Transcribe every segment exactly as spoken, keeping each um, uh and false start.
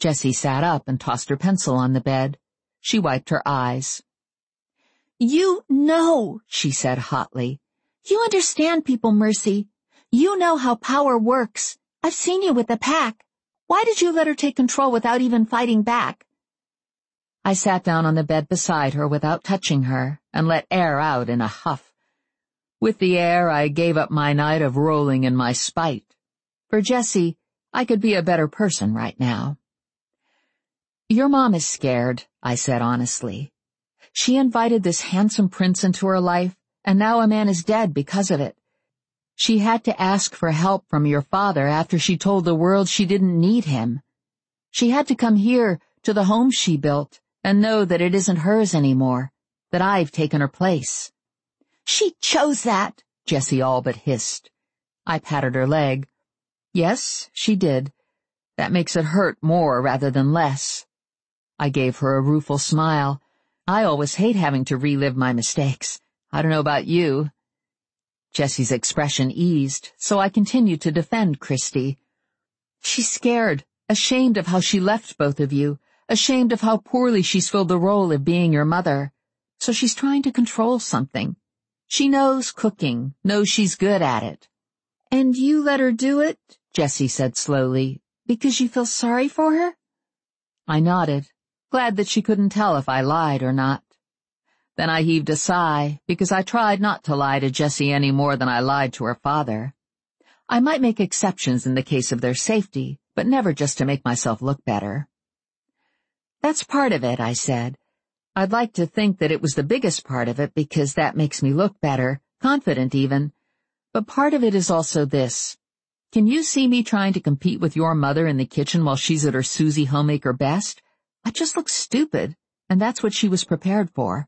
Jessie sat up and tossed her pencil on the bed. She wiped her eyes. "You know," she said hotly. "You understand people, Mercy. You know how power works. I've seen you with the pack. Why did you let her take control without even fighting back?" I sat down on the bed beside her without touching her and let air out in a huff. With the air, I gave up my night of rolling in my spite. For Jessie, I could be a better person right now. "Your mom is scared," I said honestly. "She invited this handsome prince into her life, and now a man is dead because of it. She had to ask for help from your father after she told the world she didn't need him. She had to come here to the home she built and know that it isn't hers anymore, that I've taken her place." "She chose that," Jessie all but hissed. I patted her leg. "Yes, she did. That makes it hurt more rather than less." I gave her a rueful smile. I always hate having to relive my mistakes. I don't know about you. Jessie's expression eased, so I continued to defend Christy. "She's scared, ashamed of how she left both of you, ashamed of how poorly she's filled the role of being your mother. So she's trying to control something. She knows cooking, knows she's good at it." "And you let her do it," Jessie said slowly, "because you feel sorry for her?" I nodded, glad that she couldn't tell if I lied or not. Then I heaved a sigh, because I tried not to lie to Jessie any more than I lied to her father. I might make exceptions in the case of their safety, but never just to make myself look better. "That's part of it," I said. "I'd like to think that it was the biggest part of it because that makes me look better, confident even. But part of it is also this. Can you see me trying to compete with your mother in the kitchen while she's at her Susie homemaker best? I just look stupid, and that's what she was prepared for."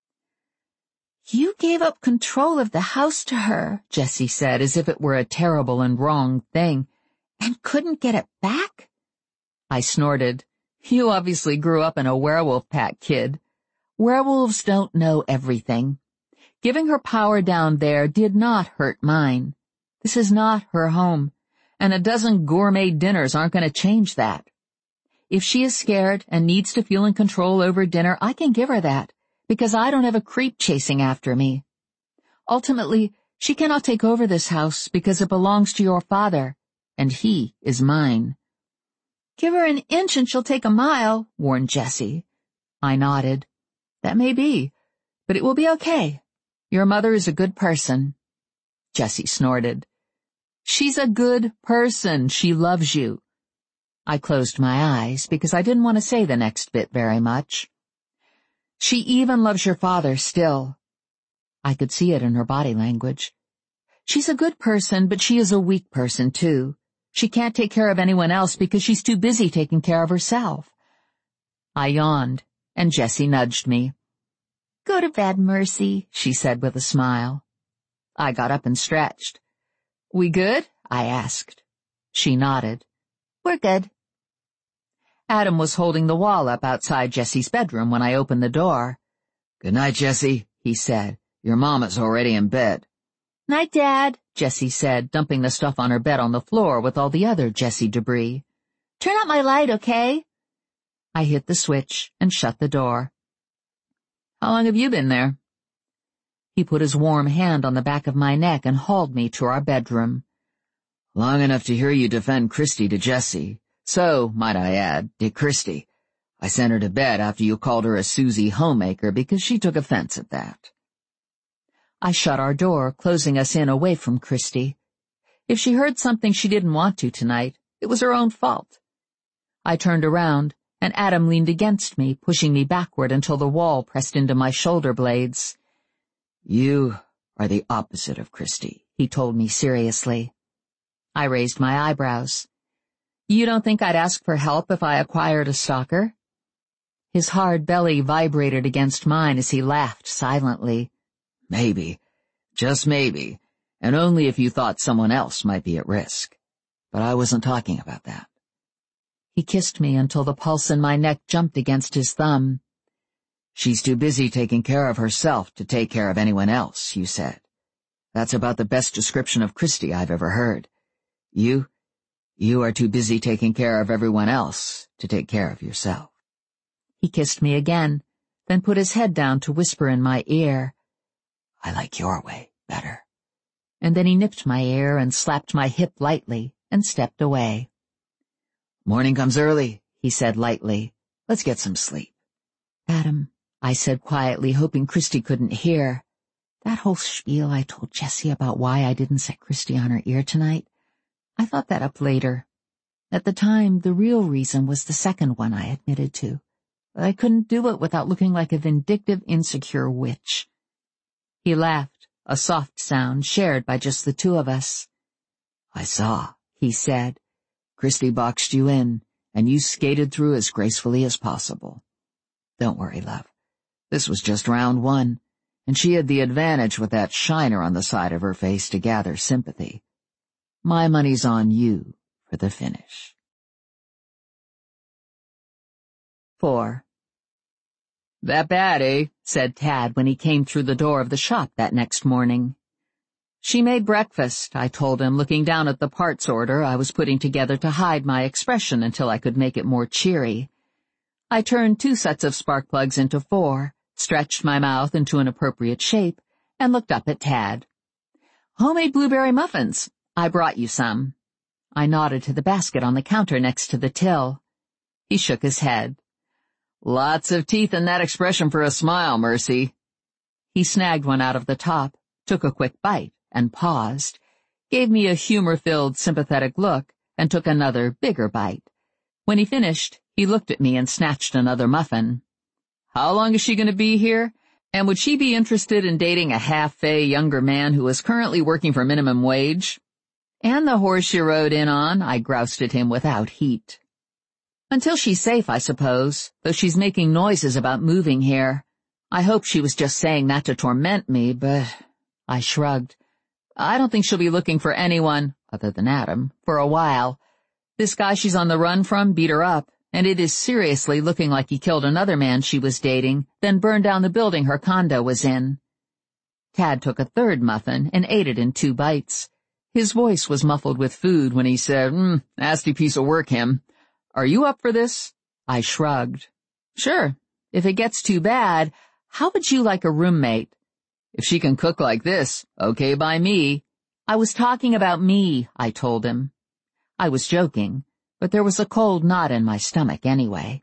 "You gave up control of the house to her," Jessie said, as if it were a terrible and wrong thing, "and couldn't get it back?" I snorted. "You obviously grew up in a werewolf pack, kid. Werewolves don't know everything. Giving her power down there did not hurt mine. This is not her home, and a dozen gourmet dinners aren't going to change that. If she is scared and needs to feel in control over dinner, I can give her that, because I don't have a creep chasing after me. Ultimately, she cannot take over this house because it belongs to your father, and he is mine." "Give her an inch and she'll take a mile," warned Jessie. I nodded. "That may be, but it will be okay. Your mother is a good person." Jessie snorted. "She's a good person. She loves you." I closed my eyes because I didn't want to say the next bit very much. "She even loves your father still." I could see it in her body language. "She's a good person, but she is a weak person, too. She can't take care of anyone else because she's too busy taking care of herself." I yawned, and Jessie nudged me. "Go to bed, Mercy," she said with a smile. I got up and stretched. "We good?" I asked. She nodded. "We're good." Adam was holding the wall up outside Jessie's bedroom when I opened the door. "Good night, Jessie," he said. "Your mama's already in bed." "Night, Dad," Jessie said, dumping the stuff on her bed on the floor with all the other Jessie debris. "Turn out my light, okay?" I hit the switch and shut the door. "How long have you been there?" He put his warm hand on the back of my neck and hauled me to our bedroom. "Long enough to hear you defend Christy to Jessie. So, might I add, did Christy. I sent her to bed after you called her a Susie homemaker because she took offense at that." I shut our door, closing us in away from Christy. If she heard something she didn't want to tonight, it was her own fault. I turned around, and Adam leaned against me, pushing me backward until the wall pressed into my shoulder blades. "You are the opposite of Christy," he told me seriously. I raised my eyebrows. "You don't think I'd ask for help if I acquired a stalker?" His hard belly vibrated against mine as he laughed silently. "Maybe, just maybe, and only if you thought someone else might be at risk. But I wasn't talking about that." He kissed me until the pulse in my neck jumped against his thumb. "She's too busy taking care of herself to take care of anyone else," you said. "That's about the best description of Christy I've ever heard. You, you are too busy taking care of everyone else to take care of yourself." He kissed me again, then put his head down to whisper in my ear, "I like your way better." And then he nipped my ear and slapped my hip lightly and stepped away. "Morning comes early," he said lightly. "Let's get some sleep." "Adam," I said quietly, hoping Christy couldn't hear, "that whole spiel I told Jessie about why I didn't set Christy on her ear tonight, I thought that up later. At the time, the real reason was the second one I admitted to. I couldn't do it without looking like a vindictive, insecure witch." He laughed, a soft sound shared by just the two of us. "I saw," he said. "Christy boxed you in, and you skated through as gracefully as possible. Don't worry, love. This was just round one, and she had the advantage with that shiner on the side of her face to gather sympathy. My money's on you for the finish." Four. "That bad, eh?" said Tad when he came through the door of the shop that next morning. "She made breakfast," I told him, looking down at the parts order I was putting together to hide my expression until I could make it more cheery. I turned two sets of spark plugs into four, stretched my mouth into an appropriate shape, and looked up at Tad. "Homemade blueberry muffins. I brought you some." I nodded to the basket on the counter next to the till. He shook his head. "Lots of teeth in that expression for a smile, Mercy." He snagged one out of the top, took a quick bite, and paused, gave me a humor-filled, sympathetic look, and took another, bigger bite. When he finished, he looked at me and snatched another muffin. "How long is she going to be here? And would she be interested in dating a half-fey younger man who is currently working for minimum wage?" "And the horse you rode in on," I groused at him without heat. "Until she's safe, I suppose, though she's making noises about moving here. I hope she was just saying that to torment me, but—" I shrugged. "I don't think she'll be looking for anyone, other than Adam, for a while. This guy she's on the run from beat her up, and it is seriously looking like he killed another man she was dating, then burned down the building her condo was in." Tad took a third muffin and ate it in two bites. His voice was muffled with food when he said, mm, "Nasty piece of work, him. Are you up for this?" I shrugged. "Sure. If it gets too bad, how would you like a roommate?" "If she can cook like this, okay by me." "I was talking about me," I told him. I was joking, but there was a cold knot in my stomach anyway.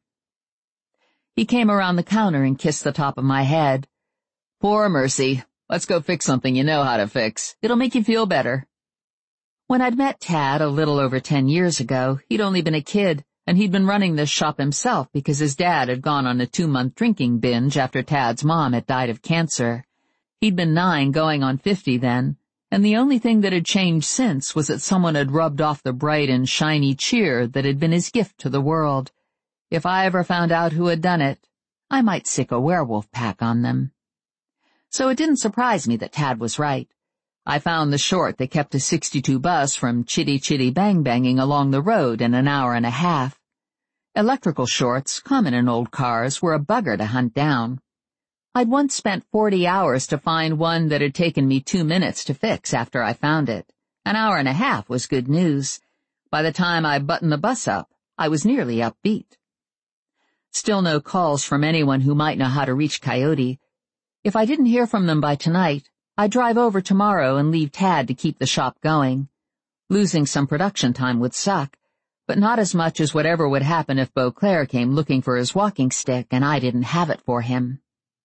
He came around the counter and kissed the top of my head. "Poor Mercy. Let's go fix something you know how to fix. It'll make you feel better." When I'd met Tad a little over ten years ago, he'd only been a kid, and he'd been running this shop himself because his dad had gone on a two-month drinking binge after Tad's mom had died of cancer. He'd been nine going on fifty then, and the only thing that had changed since was that someone had rubbed off the bright and shiny cheer that had been his gift to the world. If I ever found out who had done it, I might sick a werewolf pack on them. So it didn't surprise me that Tad was right. I found the short that kept a sixty-two bus from chitty-chitty bang-banging along the road in an hour and a half. Electrical shorts, common in old cars, were a bugger to hunt down. I'd once spent forty hours to find one that had taken me two minutes to fix after I found it. An hour and a half was good news. By the time I buttoned the bus up, I was nearly upbeat. Still no calls from anyone who might know how to reach Coyote. If I didn't hear from them by tonight, I'd drive over tomorrow and leave Tad to keep the shop going. Losing some production time would suck, but not as much as whatever would happen if Beauclair came looking for his walking stick and I didn't have it for him.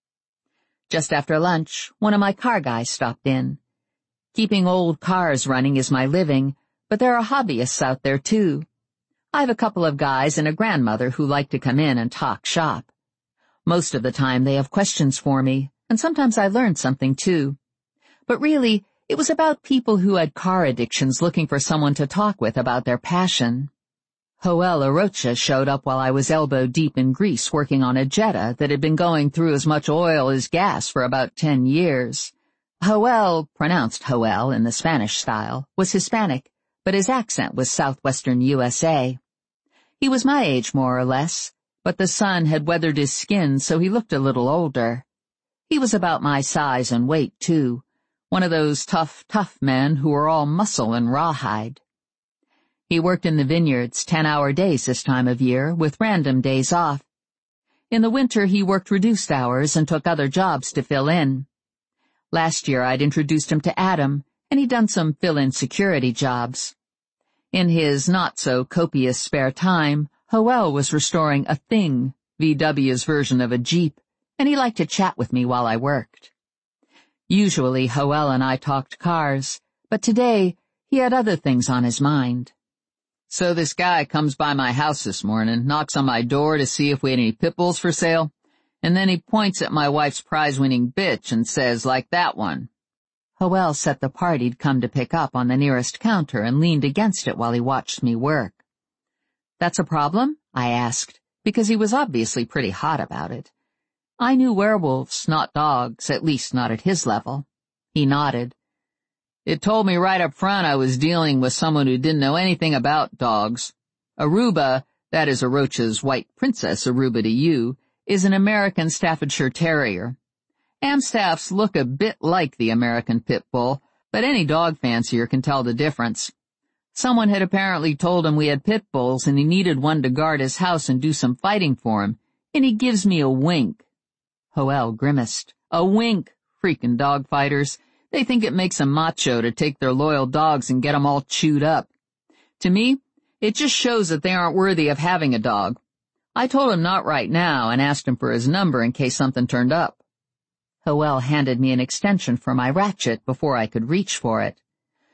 Just after lunch, one of my car guys stopped in. Keeping old cars running is my living, but there are hobbyists out there too. I have a couple of guys and a grandmother who like to come in and talk shop. Most of the time they have questions for me, and sometimes I learn something too. But really, it was about people who had car addictions looking for someone to talk with about their passion. Joel Arocha showed up while I was elbow-deep in grease working on a Jetta that had been going through as much oil as gas for about ten years. Joel, pronounced Joel in the Spanish style, was Hispanic, but his accent was southwestern U S A. He was my age, more or less, but the sun had weathered his skin so he looked a little older. He was about my size and weight, too. One of those tough, tough men who are all muscle and rawhide. He worked in the vineyards ten-hour days this time of year, with random days off. In the winter, he worked reduced hours and took other jobs to fill in. Last year, I'd introduced him to Adam, and he'd done some fill-in security jobs. In his not-so-copious spare time, Hoel was restoring a Thing, V W's version of a Jeep, and he liked to chat with me while I worked. Usually, Hoel and I talked cars, but today he had other things on his mind. So this guy comes by my house this morning, knocks on my door to see if we had any pit bulls for sale, and then he points at my wife's prize-winning bitch and says, like that one. Hoel set the part he'd come to pick up on the nearest counter and leaned against it while he watched me work. That's a problem? I asked, because he was obviously pretty hot about it. I knew werewolves, not dogs, at least not at his level. He nodded. It told me right up front I was dealing with someone who didn't know anything about dogs. Aruba, that is Arocha's white princess Aruba to you, is an American Staffordshire Terrier. Amstaffs look a bit like the American Pit Bull, but any dog fancier can tell the difference. Someone had apparently told him we had pit bulls and he needed one to guard his house and do some fighting for him, and he gives me a wink. Hoel grimaced. A wink, freaking dog fighters. They think it makes them macho to take their loyal dogs and get them all chewed up. To me, it just shows that they aren't worthy of having a dog. I told him not right now and asked him for his number in case something turned up. Hoel handed me an extension for my ratchet before I could reach for it.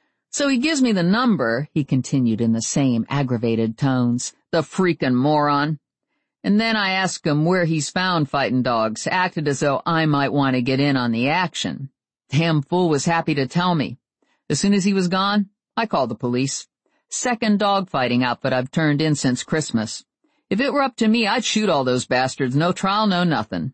So he gives me the number, he continued in the same aggravated tones, the freaking moron. And then I ask him where he's found fighting dogs, acted as though I might want to get in on the action. Damn fool was happy to tell me. As soon as he was gone, I called the police. Second dog-fighting outfit I've turned in since Christmas. If it were up to me, I'd shoot all those bastards, no trial, no nothing.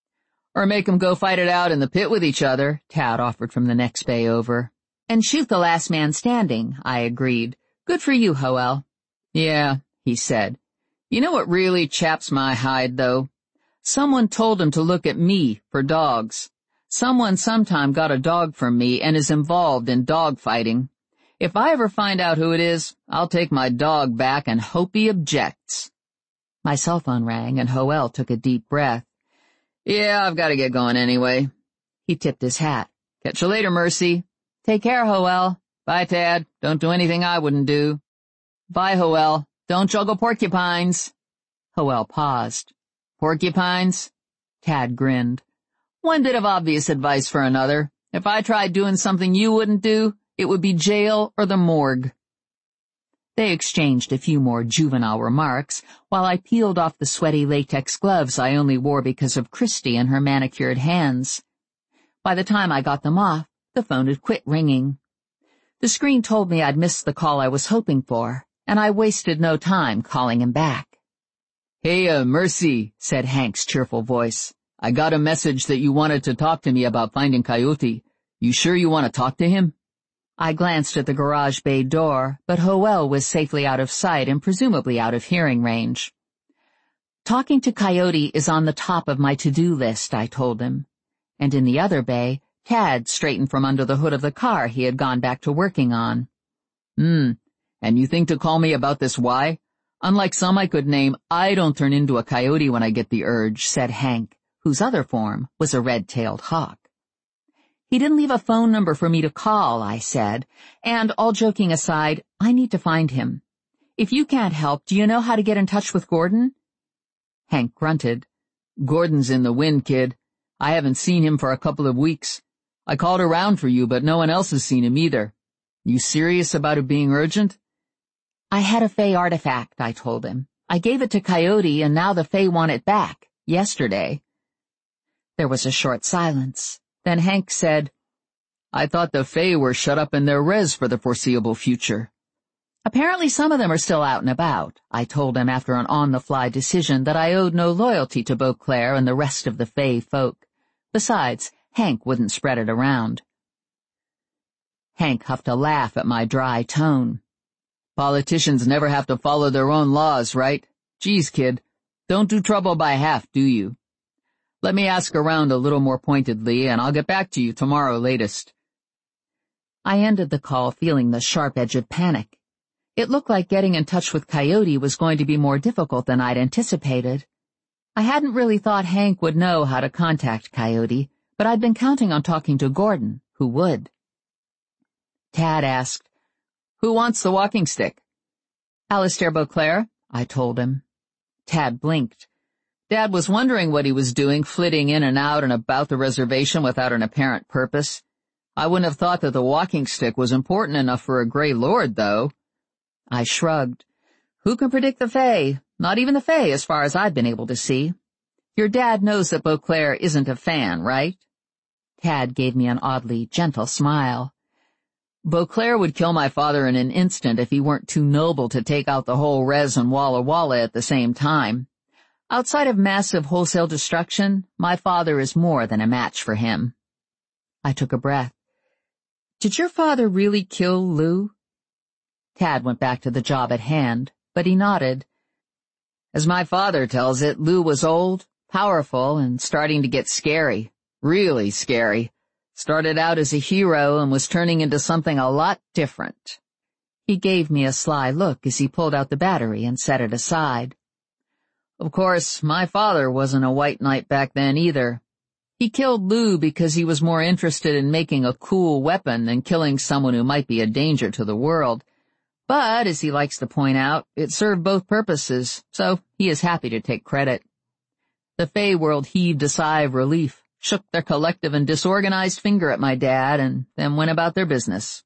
Or make 'em go fight it out in the pit with each other, Tad offered from the next bay over. And shoot the last man standing, I agreed. Good for you, Hoel. Yeah, he said. You know what really chaps my hide, though? Someone told him to look at me for dogs. Someone sometime got a dog from me and is involved in dog fighting. If I ever find out who it is, I'll take my dog back and hope he objects. My cell phone rang and Hoel took a deep breath. Yeah, I've got to get going anyway. He tipped his hat. Catch you later, Mercy. Take care, Hoel. Bye, Tad. Don't do anything I wouldn't do. Bye, Hoel. Don't juggle porcupines. Hoel paused. Porcupines? Tad grinned. One bit of obvious advice for another. If I tried doing something you wouldn't do, it would be jail or the morgue. They exchanged a few more juvenile remarks while I peeled off the sweaty latex gloves I only wore because of Christy and her manicured hands. By the time I got them off, the phone had quit ringing. The screen told me I'd missed the call I was hoping for, and I wasted no time calling him back. Hey, uh, Mercy, said Hank's cheerful voice. I got a message that you wanted to talk to me about finding Coyote. You sure you want to talk to him? I glanced at the garage bay door, but Hoel was safely out of sight and presumably out of hearing range. Talking to Coyote is on the top of my to-do list, I told him. And in the other bay, Tad straightened from under the hood of the car he had gone back to working on. Hmm, and you think to call me about this why? Unlike some I could name, I don't turn into a coyote when I get the urge, said Hank, whose other form was a red-tailed hawk. He didn't leave a phone number for me to call, I said, and all joking aside, I need to find him. If you can't help, do you know how to get in touch with Gordon? Hank grunted. Gordon's in the wind, kid. I haven't seen him for a couple of weeks. I called around for you, but no one else has seen him either. You serious about it being urgent? I had a Fae artifact, I told him. I gave it to Coyote, and now the Fae want it back, yesterday. There was a short silence. Then Hank said, I thought the Fae were shut up in their res for the foreseeable future. Apparently some of them are still out and about, I told him after an on-the-fly decision that I owed no loyalty to Beauclair and the rest of the Fae folk. Besides, Hank wouldn't spread it around. Hank huffed a laugh at my dry tone. Politicians never have to follow their own laws, right? Geez, kid, don't do trouble by half, do you? Let me ask around a little more pointedly, and I'll get back to you tomorrow latest. I ended the call feeling the sharp edge of panic. It looked like getting in touch with Coyote was going to be more difficult than I'd anticipated. I hadn't really thought Hank would know how to contact Coyote, but I'd been counting on talking to Gordon, who would. Tad asked, "Who wants the walking stick?" "Alistair Beauclair," I told him. Tad blinked. Dad was wondering what he was doing, flitting in and out and about the reservation without an apparent purpose. I wouldn't have thought that the walking stick was important enough for a Grey Lord, though. I shrugged. Who can predict the Fae? Not even the Fae, as far as I've been able to see. Your dad knows that Beauclair isn't a fan, right? Tad gave me an oddly gentle smile. Beauclair would kill my father in an instant if he weren't too noble to take out the whole res and Walla Walla at the same time. Outside of massive wholesale destruction, my father is more than a match for him. I took a breath. Did your father really kill Lou? Tad went back to the job at hand, but he nodded. As my father tells it, Lou was old, powerful, and starting to get scary. Really scary. Started out as a hero and was turning into something a lot different. He gave me a sly look as he pulled out the battery and set it aside. Of course, my father wasn't a white knight back then either. He killed Lou because he was more interested in making a cool weapon than killing someone who might be a danger to the world. But, as he likes to point out, it served both purposes, so he is happy to take credit. The Fae world heaved a sigh of relief, shook their collective and disorganized finger at my dad, and then went about their business.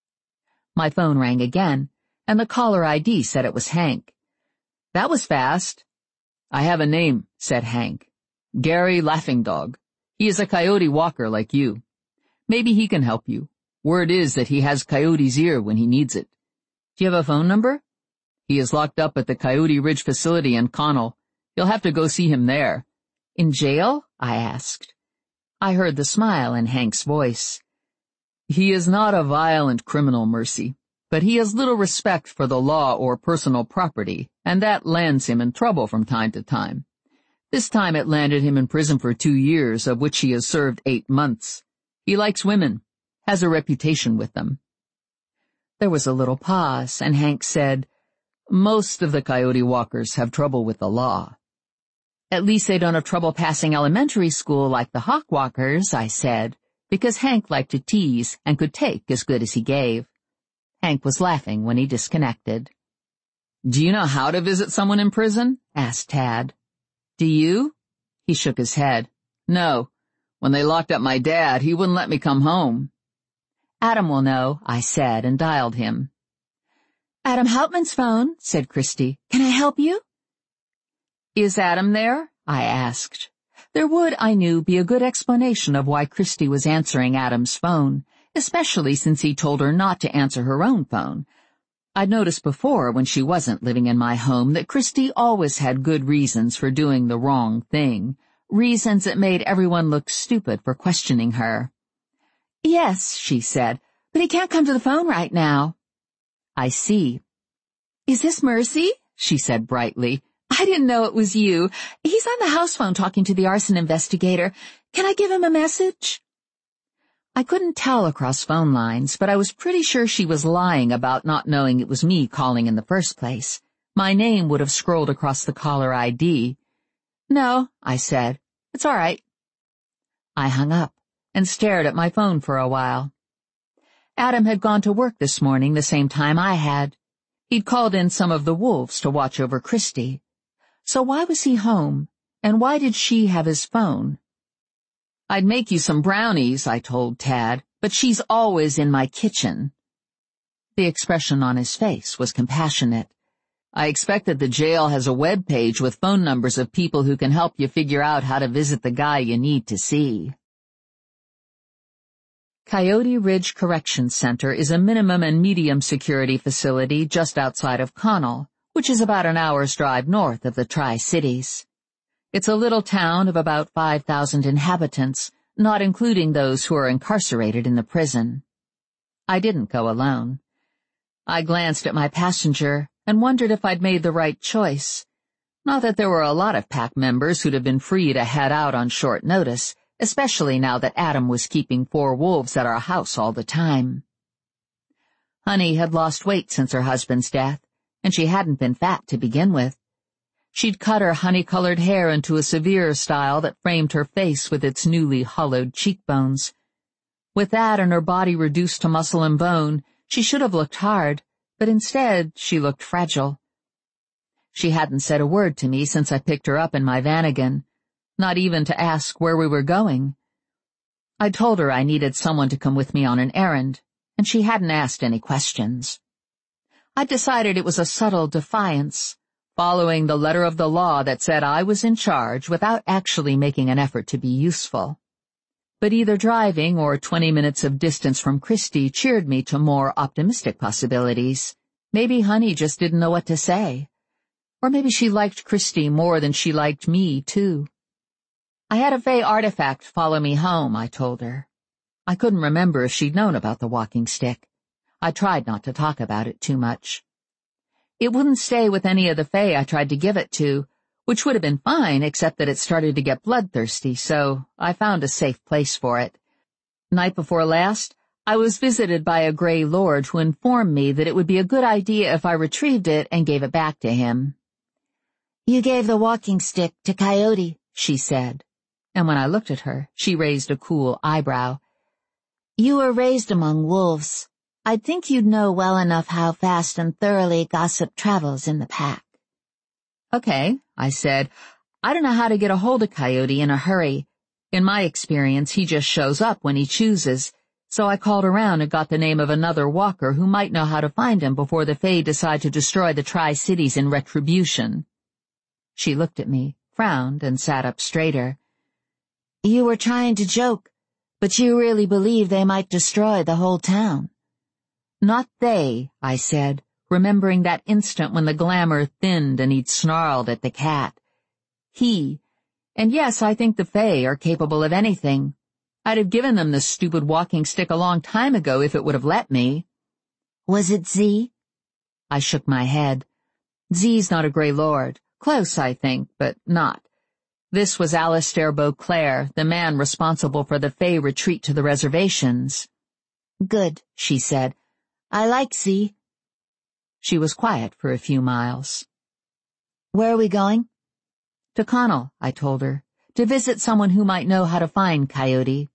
My phone rang again, and the caller I D said it was Hank. That was fast. I have a name, said Hank. Gary Laughingdog. He is a coyote walker like you. Maybe he can help you. Word is that he has Coyote's ear when he needs it. Do you have a phone number? He is locked up at the Coyote Ridge facility in Connell. You'll have to go see him there. In jail? I asked. I heard the smile in Hank's voice. He is not a violent criminal, Mercy, but he has little respect for the law or personal property, and that lands him in trouble from time to time. This time it landed him in prison for two years, of which he has served eight months. He likes women, has a reputation with them. There was a little pause, and Hank said, Most of the coyote walkers have trouble with the law. At least they don't have trouble passing elementary school like the hawk walkers, I said, because Hank liked to tease and could take as good as he gave. Hank was laughing when he disconnected. Do you know how to visit someone in prison? Asked Tad. Do you? He shook his head. No. When they locked up my dad, he wouldn't let me come home. Adam will know, I said, and dialed him. Adam Hauptman's phone, said Christy. Can I help you? Is Adam there? I asked. There would, I knew, be a good explanation of why Christy was answering Adam's phone, especially since he told her not to answer her own phone. I'd noticed before, when she wasn't living in my home, that Christy always had good reasons for doing the wrong thing, reasons that made everyone look stupid for questioning her. Yes, she said, but he can't come to the phone right now. I see. Is this Mercy? She said brightly. I didn't know it was you. He's on the house phone talking to the arson investigator. Can I give him a message? I couldn't tell across phone lines, but I was pretty sure she was lying about not knowing it was me calling in the first place. My name would have scrolled across the caller I D. No, I said. It's all right. I hung up and stared at my phone for a while. Adam had gone to work this morning the same time I had. He'd called in some of the wolves to watch over Christy. So why was he home, and why did she have his phone? I'd make you some brownies, I told Tad, but she's always in my kitchen. The expression on his face was compassionate. I expect that the jail has a web page with phone numbers of people who can help you figure out how to visit the guy you need to see. Coyote Ridge Correction Center is a minimum and medium security facility just outside of Connell, which is about an hour's drive north of the Tri-Cities. It's a little town of about five thousand inhabitants, not including those who are incarcerated in the prison. I didn't go alone. I glanced at my passenger and wondered if I'd made the right choice. Not that there were a lot of pack members who'd have been free to head out on short notice, especially now that Adam was keeping four wolves at our house all the time. Honey had lost weight since her husband's death, and she hadn't been fat to begin with. She'd cut her honey-colored hair into a severe style that framed her face with its newly hollowed cheekbones. With that and her body reduced to muscle and bone, she should have looked hard, but instead she looked fragile. She hadn't said a word to me since I picked her up in my Vanagon, not even to ask where we were going. I told her I needed someone to come with me on an errand, and she hadn't asked any questions. I decided it was a subtle defiance, following the letter of the law that said I was in charge without actually making an effort to be useful. But either driving or twenty minutes of distance from Christy cheered me to more optimistic possibilities. Maybe Honey just didn't know what to say. Or maybe she liked Christy more than she liked me, too. I had a Fae artifact follow me home, I told her. I couldn't remember if she'd known about the walking stick. I tried not to talk about it too much. It wouldn't stay with any of the Fae I tried to give it to, which would have been fine except that it started to get bloodthirsty, so I found a safe place for it. Night before last, I was visited by a Grey Lord who informed me that it would be a good idea if I retrieved it and gave it back to him. "You gave the walking stick to Coyote," she said, and when I looked at her, she raised a cool eyebrow. "You were raised among wolves. I'd think you'd know well enough how fast and thoroughly gossip travels in the pack." "Okay," I said. "I don't know how to get a hold of Coyote in a hurry. In my experience, he just shows up when he chooses, so I called around and got the name of another walker who might know how to find him before the Fae decide to destroy the Tri-Cities in retribution." She looked at me, frowned, and sat up straighter. "You were trying to joke, but you really believe they might destroy the whole town." "Not they," I said, remembering that instant when the glamour thinned and he'd snarled at the cat. "He. And yes, I think the Fae are capable of anything. I'd have given them the stupid walking stick a long time ago if it would have let me." "Was it Z?" I shook my head. "Z's not a Grey Lord. Close, I think, but not. This was Alistair Beauclair, the man responsible for the Fae retreat to the reservations." "Good," she said. "I like Z." She was quiet for a few miles. "Where are we going?" "To Connell," I told her, "to visit someone who might know how to find Coyote."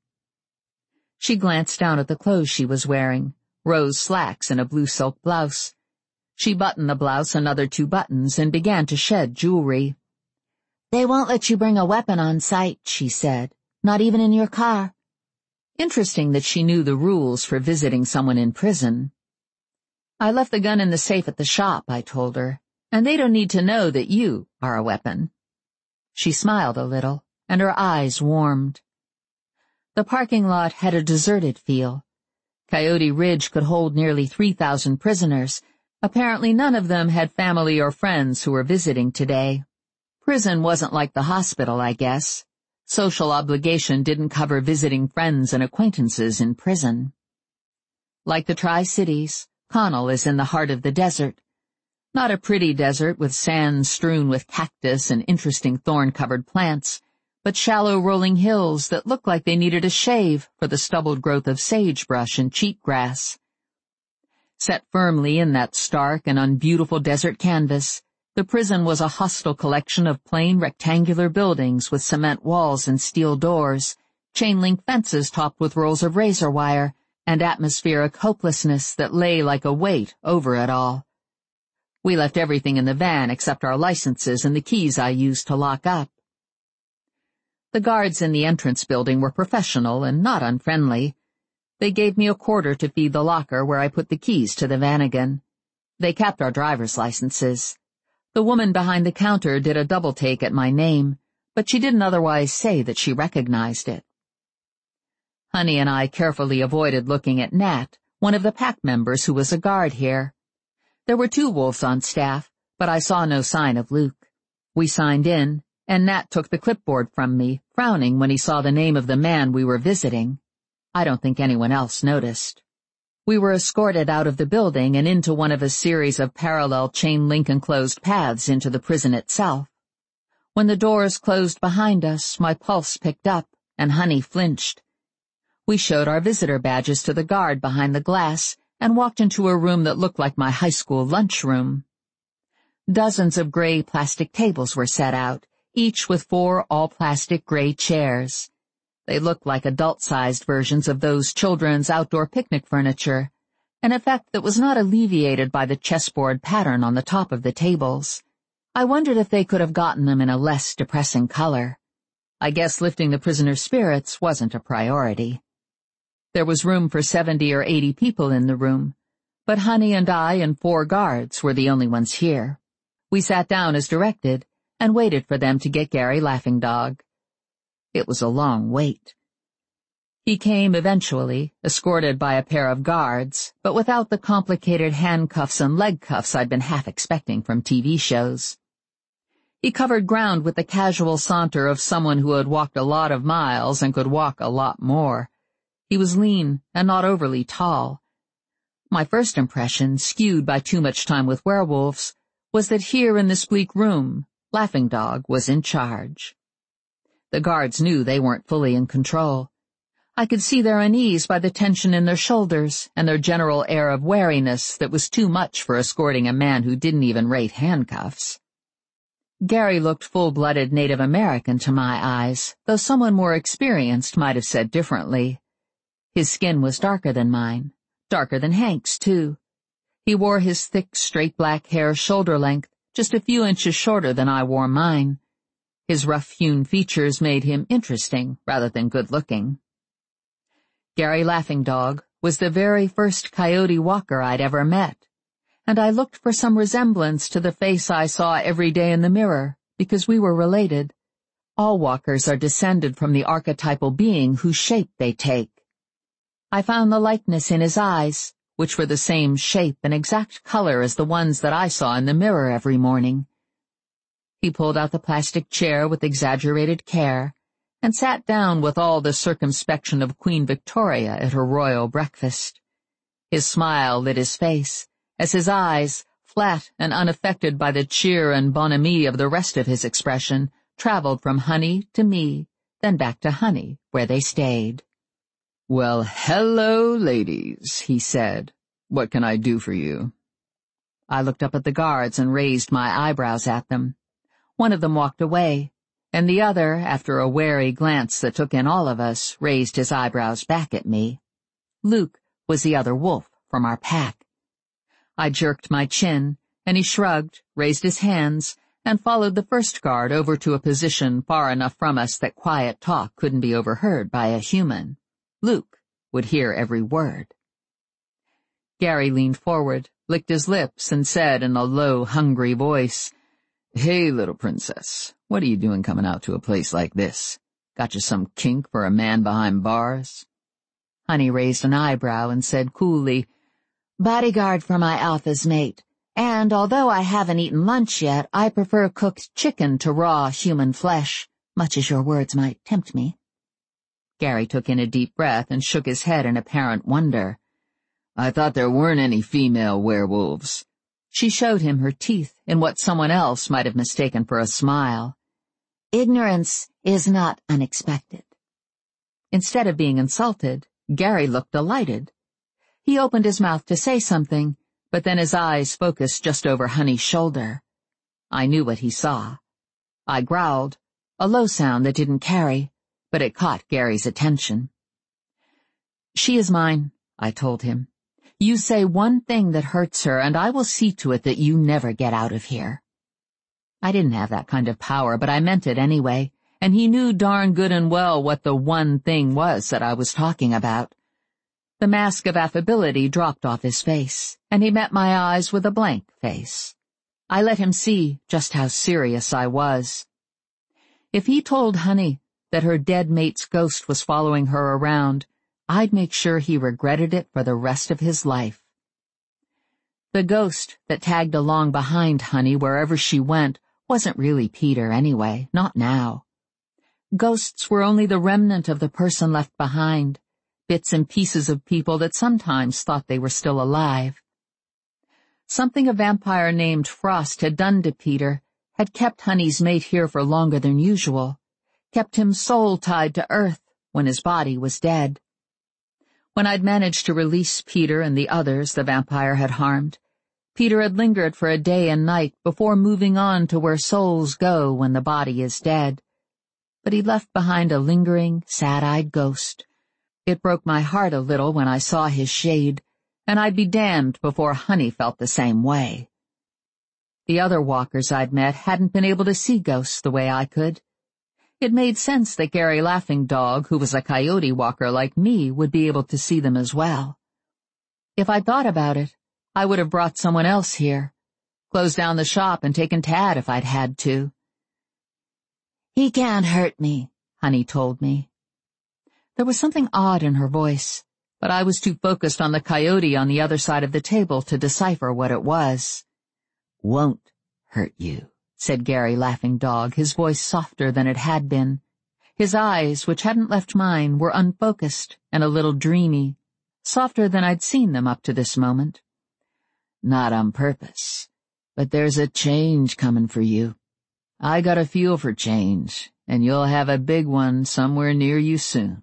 She glanced down at the clothes she was wearing, rose slacks and a blue silk blouse. She buttoned the blouse another two buttons and began to shed jewelry. "They won't let you bring a weapon on site," she said, "not even in your car." Interesting that she knew the rules for visiting someone in prison. "I left the gun in the safe at the shop," I told her, "and they don't need to know that you are a weapon." She smiled a little, and her eyes warmed. The parking lot had a deserted feel. Coyote Ridge could hold nearly three thousand prisoners. Apparently none of them had family or friends who were visiting today. Prison wasn't like the hospital, I guess. Social obligation didn't cover visiting friends and acquaintances in prison. Like the Tri-Cities, Connell is in the heart of the desert. Not a pretty desert with sand strewn with cactus and interesting thorn-covered plants, but shallow rolling hills that look like they needed a shave for the stubbled growth of sagebrush and cheatgrass. Set firmly in that stark and unbeautiful desert canvas, the prison was a hostile collection of plain rectangular buildings with cement walls and steel doors, chain-link fences topped with rolls of razor wire, and atmospheric hopelessness that lay like a weight over it all. We left everything in the van except our licenses and the keys I used to lock up. The guards in the entrance building were professional and not unfriendly. They gave me a quarter to feed the locker where I put the keys to the Vanagon. They kept our driver's licenses. The woman behind the counter did a double take at my name, but she didn't otherwise say that she recognized it. Honey and I carefully avoided looking at Nat, one of the pack members who was a guard here. There were two wolves on staff, but I saw no sign of Luke. We signed in, and Nat took the clipboard from me, frowning when he saw the name of the man we were visiting. I don't think anyone else noticed. We were escorted out of the building and into one of a series of parallel chain-link enclosed paths into the prison itself. When the doors closed behind us, my pulse picked up, and Honey flinched. We showed our visitor badges to the guard behind the glass, and walked into a room that looked like my high school lunchroom. Dozens of gray plastic tables were set out, each with four all-plastic gray chairs. They looked like adult-sized versions of those children's outdoor picnic furniture, an effect that was not alleviated by the chessboard pattern on the top of the tables. I wondered if they could have gotten them in a less depressing color. I guess lifting the prisoner's spirits wasn't a priority. There was room for seventy or eighty people in the room, but Honey and I and four guards were the only ones here. We sat down as directed and waited for them to get Gary Laughingdog. It was a long wait. He came eventually, escorted by a pair of guards, but without the complicated handcuffs and leg cuffs I'd been half expecting from T V shows. He covered ground with the casual saunter of someone who had walked a lot of miles and could walk a lot more. He was lean and not overly tall. My first impression, skewed by too much time with werewolves, was that here in this bleak room, Laughingdog was in charge. The guards knew they weren't fully in control. I could see their unease by the tension in their shoulders and their general air of wariness that was too much for escorting a man who didn't even rate handcuffs. Gary looked full-blooded Native American to my eyes, though someone more experienced might have said differently. His skin was darker than mine, darker than Hank's, too. He wore his thick, straight black hair shoulder length, just a few inches shorter than I wore mine. His rough-hewn features made him interesting rather than good-looking. Gary Laughingdog was the very first coyote walker I'd ever met, and I looked for some resemblance to the face I saw every day in the mirror, because we were related. All walkers are descended from the archetypal being whose shape they take. I found the likeness in his eyes, which were the same shape and exact color as the ones that I saw in the mirror every morning. He pulled out the plastic chair with exaggerated care and sat down with all the circumspection of Queen Victoria at her royal breakfast. His smile lit his face, as his eyes, flat and unaffected by the cheer and bonhomie of the rest of his expression, traveled from Honey to me, then back to Honey, where they stayed. "Well, hello, ladies," he said. "What can I do for you?" I looked up at the guards and raised my eyebrows at them. One of them walked away, and the other, after a wary glance that took in all of us, raised his eyebrows back at me. Luke was the other wolf from our pack. I jerked my chin, and he shrugged, raised his hands, and followed the first guard over to a position far enough from us that quiet talk couldn't be overheard by a human. Luke would hear every word. Gary leaned forward, licked his lips, and said in a low, hungry voice, "Hey, little princess, what are you doing coming out to a place like this? Got you some kink for a man behind bars?" Honey raised an eyebrow and said coolly, "Bodyguard for my alpha's mate, and although I haven't eaten lunch yet, I prefer cooked chicken to raw human flesh, much as your words might tempt me." Gary took in a deep breath and shook his head in apparent wonder. "I thought there weren't any female werewolves." She showed him her teeth in what someone else might have mistaken for a smile. "Ignorance is not unexpected." Instead of being insulted, Gary looked delighted. He opened his mouth to say something, but then his eyes focused just over Honey's shoulder. I knew what he saw. I growled, a low sound that didn't carry, but it caught Gary's attention. "She is mine," I told him. "You say one thing that hurts her, and I will see to it that you never get out of here." I didn't have that kind of power, but I meant it anyway, and he knew darn good and well what the one thing was that I was talking about. The mask of affability dropped off his face, and he met my eyes with a blank face. I let him see just how serious I was. If he told Honey that her dead mate's ghost was following her around, I'd make sure he regretted it for the rest of his life. The ghost that tagged along behind Honey wherever she went wasn't really Peter anyway, not now. Ghosts were only the remnant of the person left behind, bits and pieces of people that sometimes thought they were still alive. Something a vampire named Frost had done to Peter had kept Honey's mate here for longer than usual, kept him soul-tied to earth when his body was dead. When I'd managed to release Peter and the others the vampire had harmed, Peter had lingered for a day and night before moving on to where souls go when the body is dead. But he left behind a lingering, sad-eyed ghost. It broke my heart a little when I saw his shade, and I'd be damned before Honey felt the same way. The other walkers I'd met hadn't been able to see ghosts the way I could. It made sense that Gary Laughing Dog, who was a coyote walker like me, would be able to see them as well. If I'd thought about it, I would have brought someone else here, closed down the shop and taken Tad if I'd had to. "He can't hurt me," Honey told me. There was something odd in her voice, but I was too focused on the coyote on the other side of the table to decipher what it was. "Won't hurt you," said Gary Laughing Dog, his voice softer than it had been. His eyes, which hadn't left mine, were unfocused and a little dreamy, softer than I'd seen them up to this moment. "Not on purpose, but there's a change coming for you. I got a feel for change, and you'll have a big one somewhere near you soon."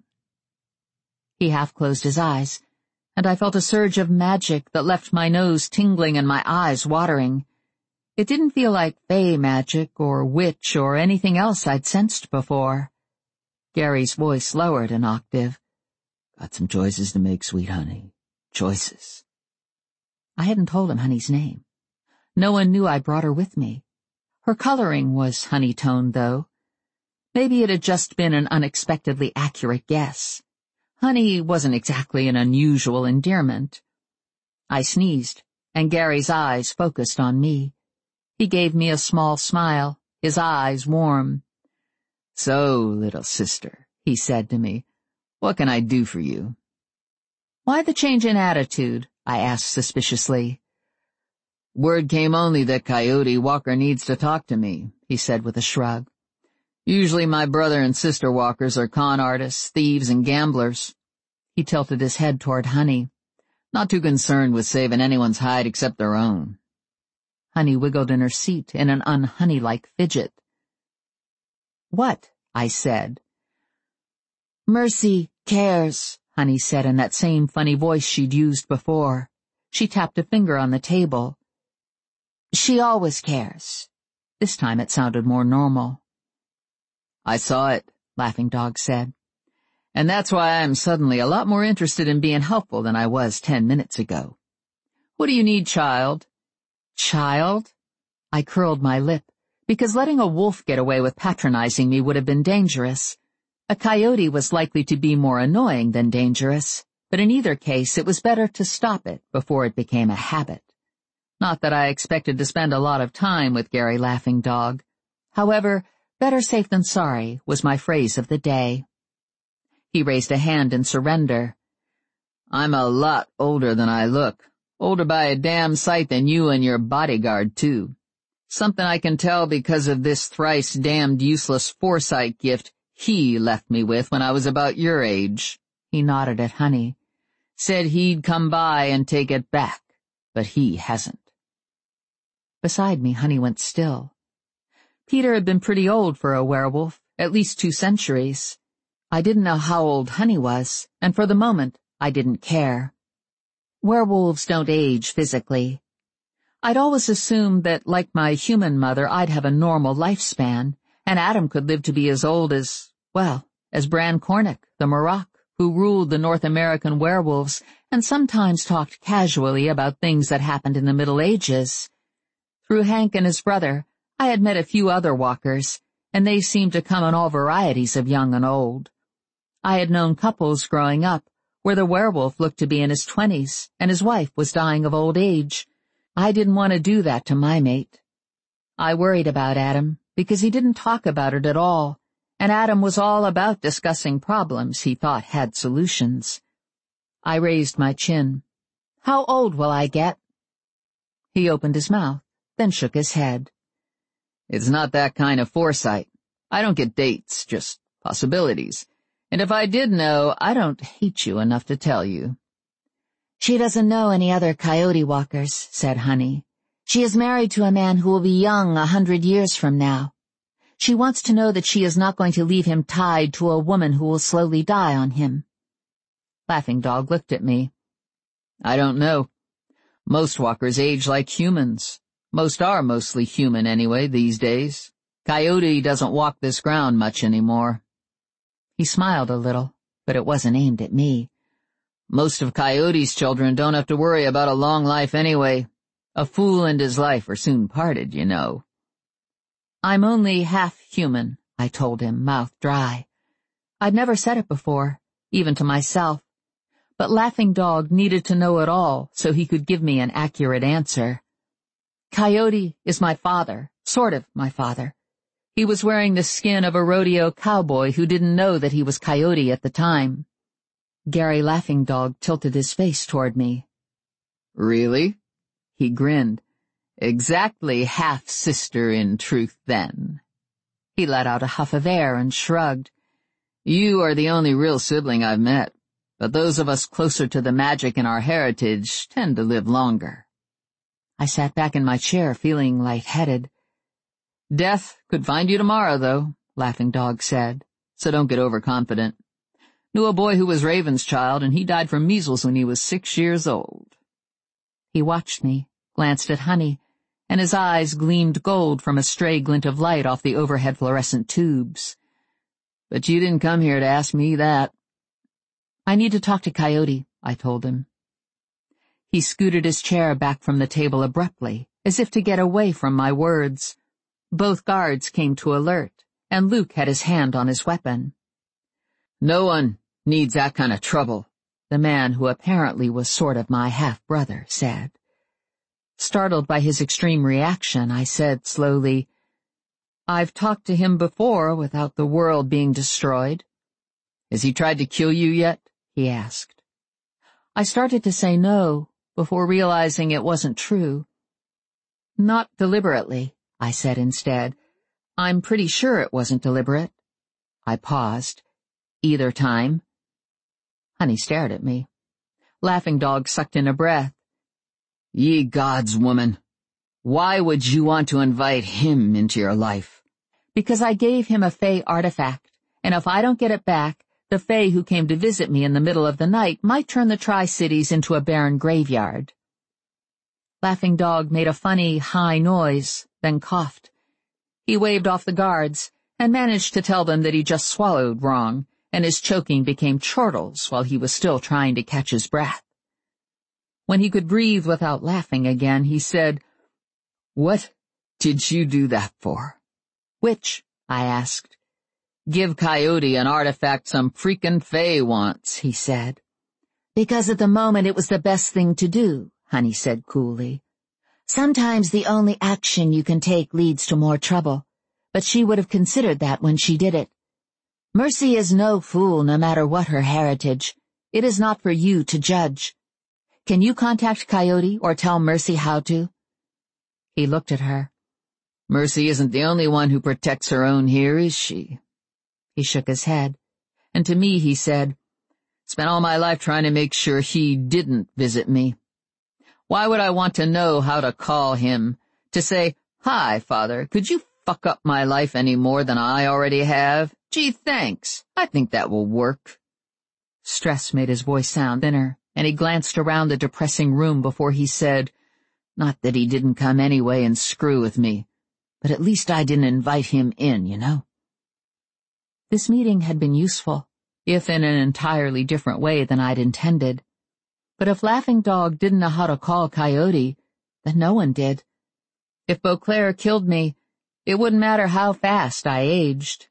He half closed his eyes, and I felt a surge of magic that left my nose tingling and my eyes watering. It didn't feel like fey magic or witch or anything else I'd sensed before. Gary's voice lowered an octave. "Got some choices to make, sweet honey. Choices." I hadn't told him Honey's name. No one knew I brought her with me. Her coloring was honey-toned, though. Maybe it had just been an unexpectedly accurate guess. Honey wasn't exactly an unusual endearment. I sneezed, and Gary's eyes focused on me. He gave me a small smile, his eyes warm. "So, little sister," he said to me, "what can I do for you?" "Why the change in attitude?" I asked suspiciously. "Word came only that Coyote Walker needs to talk to me," he said with a shrug. "Usually my brother and sister walkers are con artists, thieves, and gamblers." He tilted his head toward Honey, not too concerned with saving anyone's hide except their own. Honey wiggled in her seat in an un-honey-like fidget. "What?" I said. "Mercy cares," Honey said in that same funny voice she'd used before. She tapped a finger on the table. "She always cares." This time it sounded more normal. "I saw it," Laughing Dog said. "And that's why I'm suddenly a lot more interested in being helpful than I was ten minutes ago. What do you need, child?" "Child?" I curled my lip, because letting a wolf get away with patronizing me would have been dangerous. A coyote was likely to be more annoying than dangerous, but in either case it was better to stop it before it became a habit. Not that I expected to spend a lot of time with Gary Laughing Dog. However, better safe than sorry was my phrase of the day. He raised a hand in surrender. "I'm a lot older than I look. Older by a damn sight than you and your bodyguard, too. Something I can tell because of this thrice-damned useless foresight gift he left me with when I was about your age." He nodded at Honey. "Said he'd come by and take it back, but he hasn't." Beside me, Honey went still. Peter had been pretty old for a werewolf, at least two centuries. I didn't know how old Honey was, and for the moment, I didn't care. Werewolves don't age physically. I'd always assumed that, like my human mother, I'd have a normal lifespan, and Adam could live to be as old as, well, as Bran Cornick, the Murroc, who ruled the North American werewolves and sometimes talked casually about things that happened in the Middle Ages. Through Hank and his brother, I had met a few other walkers, and they seemed to come in all varieties of young and old. I had known couples growing up where the werewolf looked to be in his twenties and his wife was dying of old age. I didn't want to do that to my mate. I worried about Adam because he didn't talk about it at all, and Adam was all about discussing problems he thought had solutions. I raised my chin. "How old will I get?" He opened his mouth, then shook his head. "It's not that kind of foresight. I don't get dates, just possibilities. And if I did know, I don't hate you enough to tell you." "She doesn't know any other coyote walkers," said Honey. "She is married to a man who will be young a hundred years from now. She wants to know that she is not going to leave him tied to a woman who will slowly die on him." Laughing Dog looked at me. I don't know. Most walkers age like humans. Most are mostly human anyway these days. Coyote doesn't walk this ground much anymore. He smiled a little, but it wasn't aimed at me. Most of Coyote's children don't have to worry about a long life anyway. A fool and his life are soon parted, you know. I'm only half human, I told him, mouth dry. I'd never said it before, even to myself. But Laughing Dog needed to know it all so he could give me an accurate answer. Coyote is my father, sort of my father. He was wearing the skin of a rodeo cowboy who didn't know that he was Coyote at the time. Gary Laughing Dog tilted his face toward me. Really? He grinned. Exactly half-sister in truth, then. He let out a huff of air and shrugged. You are the only real sibling I've met, but those of us closer to the magic in our heritage tend to live longer. I sat back in my chair, feeling lightheaded. Death could find you tomorrow, though, Laughing Dog said, so don't get overconfident. Knew a boy who was Raven's child, and he died from measles when he was six years old. He watched me, glanced at Honey, and his eyes gleamed gold from a stray glint of light off the overhead fluorescent tubes. But you didn't come here to ask me that. I need to talk to Coyote, I told him. He scooted his chair back from the table abruptly, as if to get away from my words. Both guards came to alert, and Luke had his hand on his weapon. No one needs that kind of trouble, the man who apparently was sort of my half-brother said. Startled by his extreme reaction, I said slowly, I've talked to him before without the world being destroyed. Has he tried to kill you yet? He asked. I started to say no, before realizing it wasn't true. Not deliberately, I said instead. I'm pretty sure it wasn't deliberate. I paused. Either time. Honey stared at me. Laughing Dog sucked in a breath. Ye gods, woman, why would you want to invite him into your life? Because I gave him a Fae artifact, and if I don't get it back, the Fae who came to visit me in the middle of the night might turn the Tri-Cities into a barren graveyard. Laughing Dog made a funny, high noise, then coughed. He waved off the guards, and managed to tell them that he just swallowed wrong, and his choking became chortles while he was still trying to catch his breath. When he could breathe without laughing again, he said, What did you do that for? Which? I asked. Give Coyote an artifact some freakin' Fae wants, he said. Because at the moment it was the best thing to do, Honey said coolly. Sometimes the only action you can take leads to more trouble, but she would have considered that when she did it. Mercy is no fool no matter what her heritage. It is not for you to judge. Can you contact Coyote or tell Mercy how to? He looked at her. Mercy isn't the only one who protects her own here, is she? He shook his head, and to me he said, Spent all my life trying to make sure he didn't visit me. Why would I want to know how to call him? To say, Hi, Father, could you fuck up my life any more than I already have? Gee, thanks. I think that will work. Stress made his voice sound thinner, and he glanced around the depressing room before he said, Not that he didn't come anyway and screw with me, but at least I didn't invite him in, you know. This meeting had been useful, if in an entirely different way than I'd intended. But if Laughing Dog didn't know how to call Coyote, then no one did. If Beauclair killed me, it wouldn't matter how fast I aged.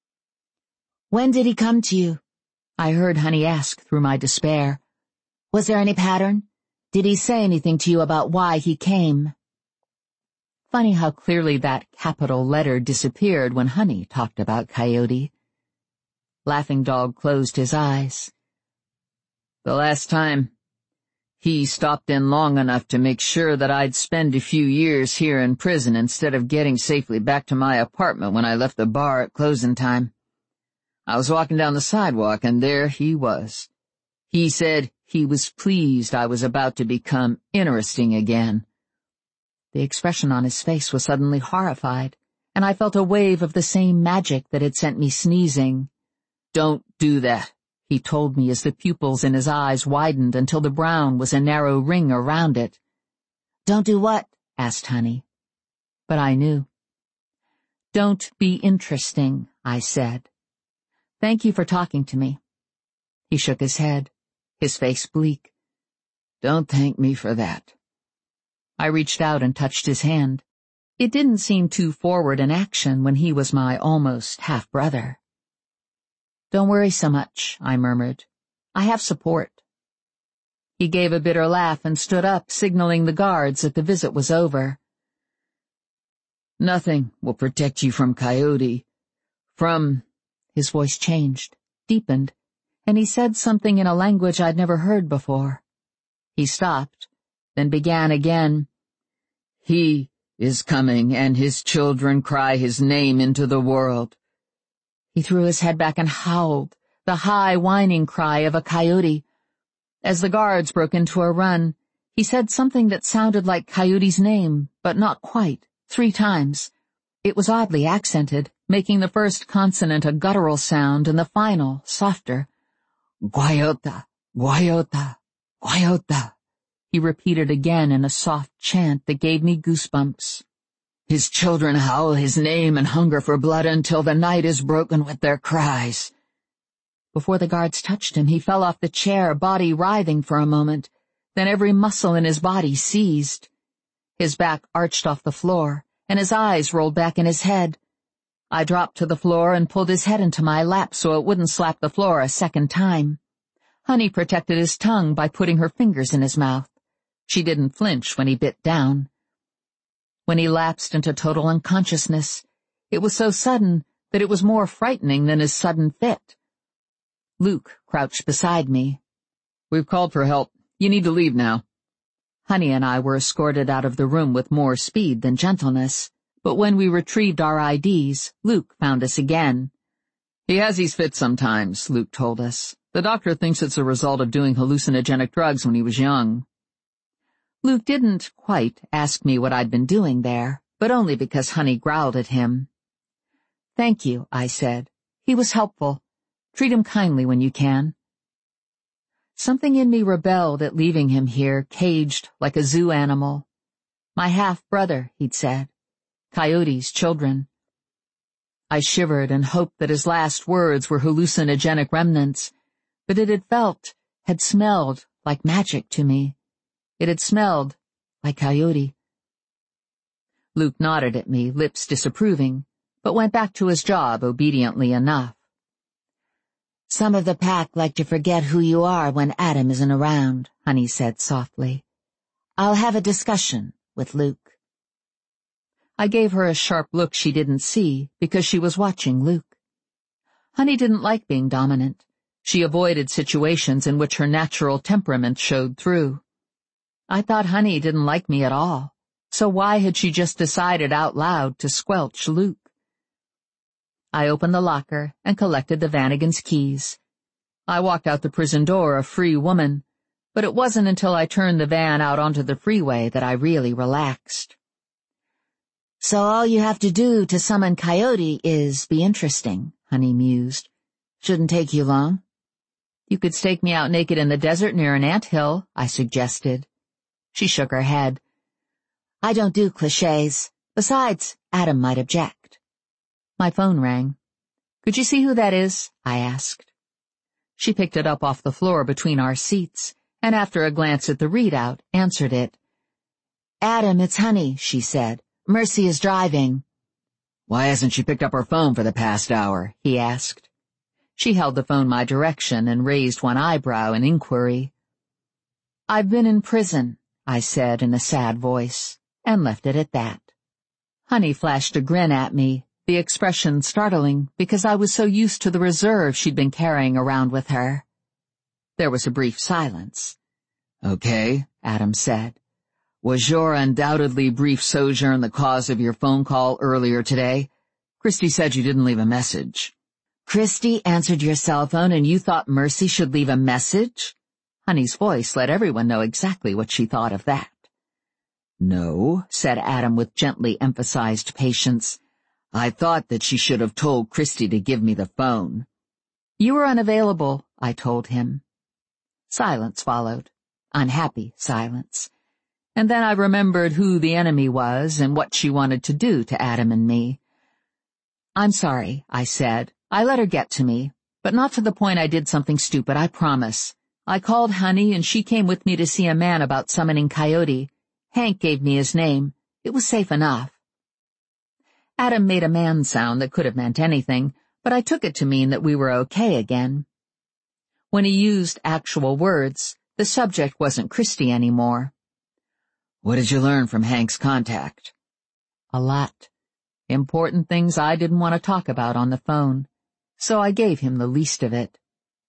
When did he come to you? I heard Honey ask through my despair. Was there any pattern? Did he say anything to you about why he came? Funny how clearly that capital letter disappeared when Honey talked about Coyote. Laughing Dog closed his eyes. The last time, he stopped in long enough to make sure that I'd spend a few years here in prison instead of getting safely back to my apartment when I left the bar at closing time. I was walking down the sidewalk, and there he was. He said he was pleased I was about to become interesting again. The expression on his face was suddenly horrified, and I felt a wave of the same magic that had sent me sneezing. Don't do that, he told me as the pupils in his eyes widened until the brown was a narrow ring around it. Don't do what? Asked Honey. But I knew. Don't be interesting, I said. Thank you for talking to me. He shook his head, his face bleak. Don't thank me for that. I reached out and touched his hand. It didn't seem too forward in action when he was my almost half-brother. Don't worry so much, I murmured. I have support. He gave a bitter laugh and stood up, signaling the guards that the visit was over. Nothing will protect you from Coyote. From... His voice changed, deepened, and he said something in a language I'd never heard before. He stopped, then began again. He is coming, and his children cry his name into the world. He threw his head back and howled, the high whining cry of a coyote. As the guards broke into a run, he said something that sounded like Coyote's name, but not quite, three times. It was oddly accented, making the first consonant a guttural sound and the final softer. Guayota, Guayota, Guayota. He repeated again in a soft chant that gave me goosebumps. His children howl his name and hunger for blood until the night is broken with their cries. Before the guards touched him, he fell off the chair, body writhing for a moment. Then every muscle in his body seized. His back arched off the floor, and his eyes rolled back in his head. I dropped to the floor and pulled his head into my lap so it wouldn't slap the floor a second time. Honey protected his tongue by putting her fingers in his mouth. She didn't flinch when he bit down. When he lapsed into total unconsciousness, it was so sudden that it was more frightening than his sudden fit. Luke crouched beside me. We've called for help. You need to leave now. Honey and I were escorted out of the room with more speed than gentleness, but when we retrieved our I Ds, Luke found us again. He has these fits sometimes, Luke told us. The doctor thinks it's a result of doing hallucinogenic drugs when he was young. Luke didn't quite ask me what I'd been doing there, but only because Honey growled at him. Thank you, I said. He was helpful. Treat him kindly when you can. Something in me rebelled at leaving him here, caged like a zoo animal. My half-brother, he'd said. Coyote's children. I shivered and hoped that his last words were hallucinogenic remnants, but it had felt, had smelled like magic to me. It had smelled like Coyote. Luke nodded at me, lips disapproving, but went back to his job obediently enough. Some of the pack like to forget who you are when Adam isn't around, Honey said softly. I'll have a discussion with Luke. I gave her a sharp look she didn't see because she was watching Luke. Honey didn't like being dominant. She avoided situations in which her natural temperament showed through. I thought Honey didn't like me at all, so why had she just decided out loud to squelch Luke? I opened the locker and collected the Vannigan's keys. I walked out the prison door a free woman, but it wasn't until I turned the van out onto the freeway that I really relaxed. So all you have to do to summon Coyote is be interesting, Honey mused. Shouldn't take you long. You could stake me out naked in the desert near an anthill, I suggested. She shook her head. I don't do clichés. Besides, Adam might object. My phone rang. Could you see who that is? I asked. She picked it up off the floor between our seats, and after a glance at the readout, answered it. Adam, it's Honey, she said. Mercy is driving. Why hasn't she picked up her phone for the past hour? He asked. She held the phone my direction and raised one eyebrow in inquiry. I've been in prison, I said in a sad voice, and left it at that. Honey flashed a grin at me, the expression startling because I was so used to the reserve she'd been carrying around with her. There was a brief silence. Okay, Adam said. Was your undoubtedly brief sojourn the cause of your phone call earlier today? Christy said you didn't leave a message. Christy answered your cell phone and you thought Mercy should leave a message? Honey's voice let everyone know exactly what she thought of that. No, said Adam with gently emphasized patience. I thought that she should have told Christy to give me the phone. You were unavailable, I told him. Silence followed. Unhappy silence. And then I remembered who the enemy was and what she wanted to do to Adam and me. I'm sorry, I said. I let her get to me, but not to the point I did something stupid, I promise. I called Honey and she came with me to see a man about summoning Coyote. Hank gave me his name. It was safe enough. Adam made a man sound that could have meant anything, but I took it to mean that we were okay again. When he used actual words, the subject wasn't Christy anymore. What did you learn from Hank's contact? A lot. Important things I didn't want to talk about on the phone, so I gave him the least of it.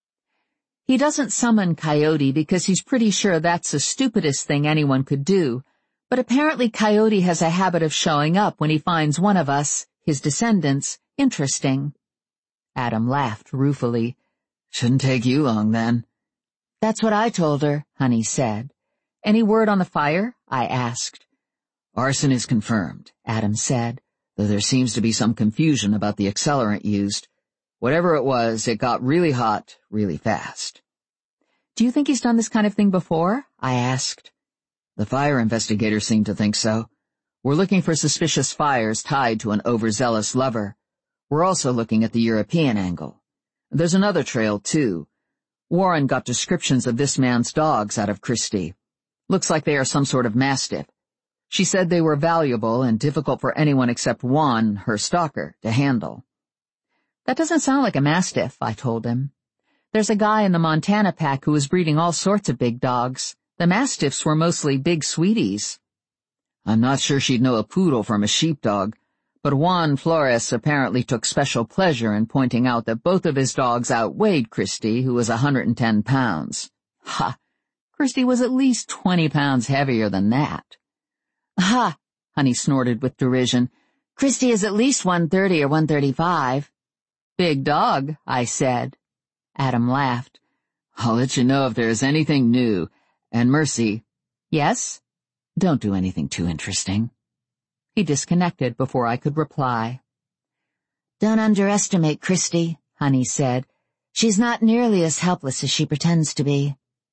He doesn't summon Coyote because he's pretty sure that's the stupidest thing anyone could do, but apparently Coyote has a habit of showing up when he finds one of us, his descendants, interesting. Adam laughed ruefully. Shouldn't take you long, then. That's what I told her, Honey said. Any word on the fire? I asked. Arson is confirmed, Adam said, though there seems to be some confusion about the accelerant used. Whatever it was, it got really hot, really fast. Do you think he's done this kind of thing before? I asked. The fire investigators seem to think so. We're looking for suspicious fires tied to an overzealous lover. We're also looking at the European angle. There's another trail, too. Warren got descriptions of this man's dogs out of Christy. Looks like they are some sort of mastiff. She said they were valuable and difficult for anyone except Juan, her stalker, to handle. That doesn't sound like a mastiff, I told him. There's a guy in the Montana pack who was breeding all sorts of big dogs. The mastiffs were mostly big sweeties. I'm not sure she'd know a poodle from a sheepdog, but Juan Flores apparently took special pleasure in pointing out that both of his dogs outweighed Christy, who was a hundred and ten pounds. Ha! Christy was at least twenty pounds heavier than that. Ha! Honey snorted with derision. Christy is at least one thirty or one thirty-five. Big dog, I said. Adam laughed. I'll let you know if there is anything new. And Mercy. Yes? Don't do anything too interesting. He disconnected before I could reply. Don't underestimate Christy, Honey said. She's not nearly as helpless as she pretends to be.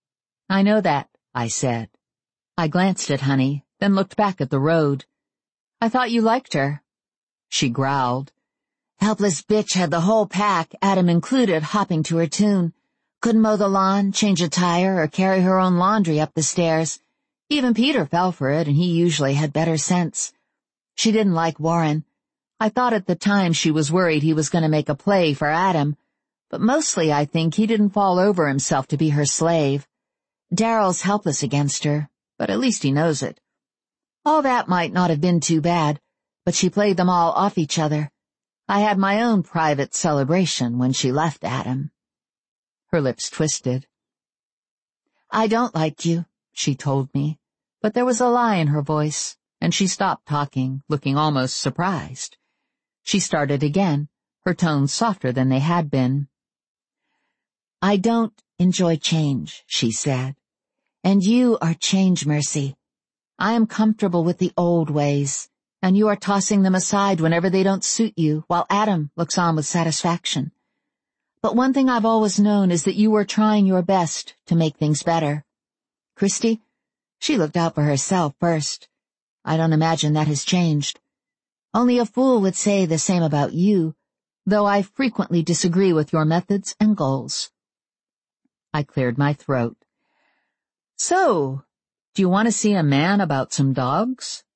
I know that, I said. I glanced at Honey, then looked back at the road. I thought you liked her. She growled. Helpless bitch had the whole pack, Adam included, hopping to her tune. Couldn't mow the lawn, change a tire, or carry her own laundry up the stairs. Even Peter fell for it, and he usually had better sense. She didn't like Warren. I thought at the time she was worried he was going to make a play for Adam, but mostly I think he didn't fall over himself to be her slave. Daryl's helpless against her, but at least he knows it. All that might not have been too bad, but she played them all off each other. I had my own private celebration when she left Adam. Her lips twisted. I don't like you, she told me, but there was a lie in her voice, and she stopped talking, looking almost surprised. She started again, her tones softer than they had been. I don't enjoy change, she said, and you are change, Mercy. I am comfortable with the old ways, and you are tossing them aside whenever they don't suit you, while Adam looks on with satisfaction. But one thing I've always known is that you are trying your best to make things better. Christy, she looked out for herself first. I don't imagine that has changed. Only a fool would say the same about you, though I frequently disagree with your methods and goals. I cleared my throat. So, do you want to see a man about some dogs?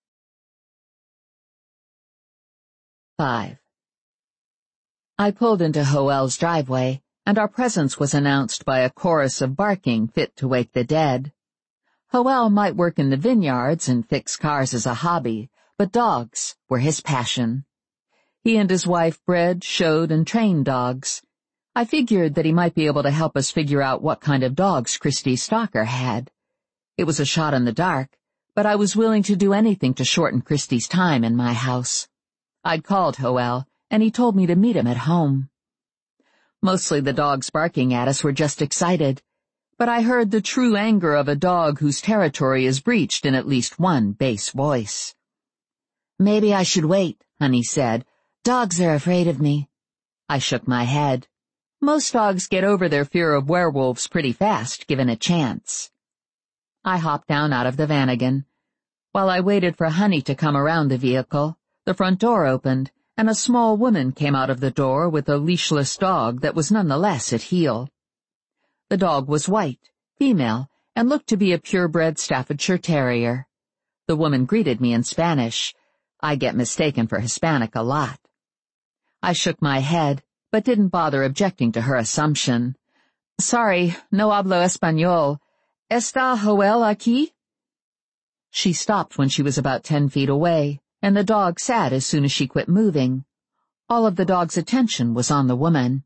Five. I pulled into Hoel's driveway, and our presence was announced by a chorus of barking fit to wake the dead. Hoel might work in the vineyards and fix cars as a hobby, but dogs were his passion. He and his wife bred, showed, and trained dogs. I figured that he might be able to help us figure out what kind of dogs Christy Stalker had. It was a shot in the dark, but I was willing to do anything to shorten Christy's time in my house. I'd called Hoel, and he told me to meet him at home. Mostly the dogs barking at us were just excited, but I heard the true anger of a dog whose territory is breached in at least one bass voice. Maybe I should wait, Honey said. Dogs are afraid of me. I shook my head. Most dogs get over their fear of werewolves pretty fast, given a chance. I hopped down out of the van again. While I waited for Honey to come around the vehicle, the front door opened, and a small woman came out of the door with a leashless dog that was nonetheless at heel. The dog was white, female, and looked to be a purebred Staffordshire Terrier. The woman greeted me in Spanish. I get mistaken for Hispanic a lot. I shook my head, but didn't bother objecting to her assumption. Sorry, no hablo español. ¿Está Joel aquí? She stopped when she was about ten feet away, and the dog sat as soon as she quit moving. All of the dog's attention was on the woman.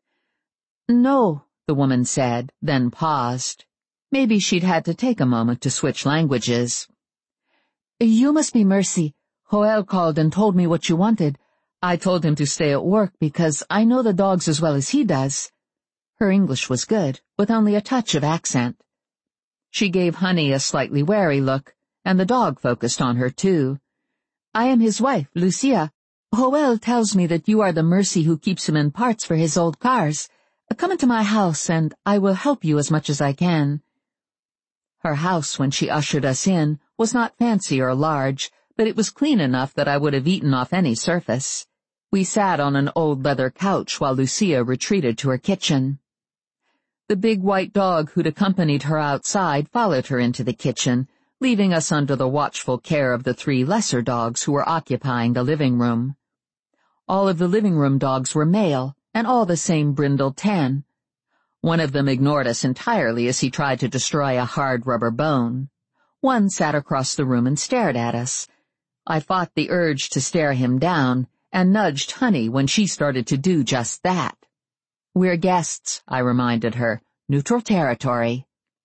No, the woman said, then paused. Maybe she'd had to take a moment to switch languages. You must be Mercy. Joel called and told me what you wanted. I told him to stay at work because I know the dogs as well as he does. Her English was good, with only a touch of accent. She gave Honey a slightly wary look, and the dog focused on her too. I am his wife, Lucia. Joel tells me that you are the Mercy who keeps him in parts for his old cars. Come into my house, and I will help you as much as I can. Her house, when she ushered us in, was not fancy or large, but it was clean enough that I would have eaten off any surface. We sat on an old leather couch while Lucia retreated to her kitchen. The big white dog who'd accompanied her outside followed her into the kitchen, leaving us under the watchful care of the three lesser dogs who were occupying the living room. All of the living room dogs were male, and all the same brindled tan. One of them ignored us entirely as he tried to destroy a hard rubber bone. One sat across the room and stared at us. I fought the urge to stare him down, and nudged Honey when she started to do just that. We're guests, I reminded her. Neutral territory.